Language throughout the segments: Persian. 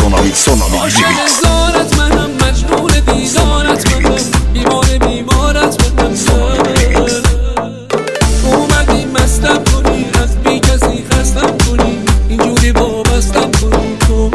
سونامی ریمیکس. زارت منم، مجنون دیدارت منم، بیمارت منم. اومدی مستم کنی، از بی کسی خستم کنی، اینجوری وابستم کنی. تو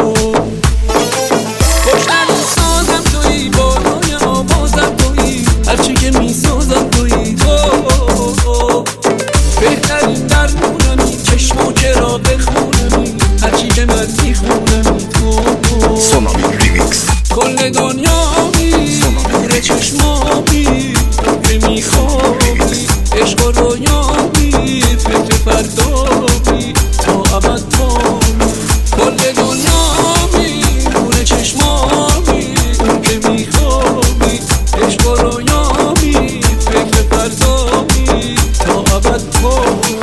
خوشترین سازم تویی، بالای آوازم تویی، هرچی که میسازم تویی. تو بهترین درمونمی، چشم و چراغ خونمی، هرچی که من میخونمی. تو سونامی ریمیکس. کل دنیامی، نور چشمامی، که میخوابی، عشق و رویامی، فکر فردامی، تا ابد پامی. کل دنیامی، نور چشمامی، که میخوابی، عشق و رویامی، فکر فردامی، تا ابد پامی.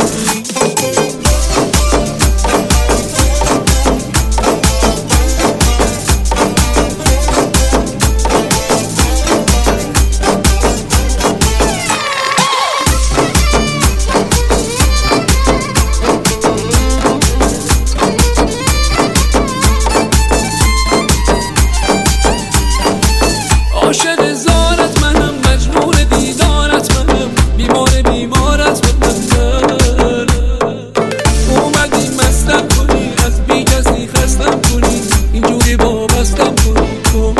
عاشق زارت منم، مجنون دیدارت منم، بیمارت منم. اومدی مستم کنی، از بی کسی خستم کنی، اینجوری وابستم کنی. تو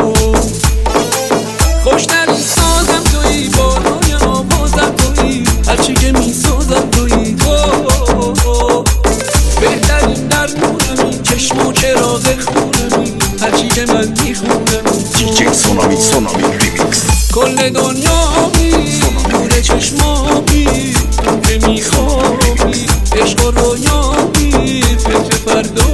خوشترین سازم تویی، بالای آوازم تویی، هرچی که میسازم تویی. تو بهترین درمونمی، چشم و چراغ خونمی، هرچی که من میخونم. دیجی سونامی ریمیکس. کل دنیامی، نور چشمامی، که میخوابی، عشق و رویامی، فکر فردا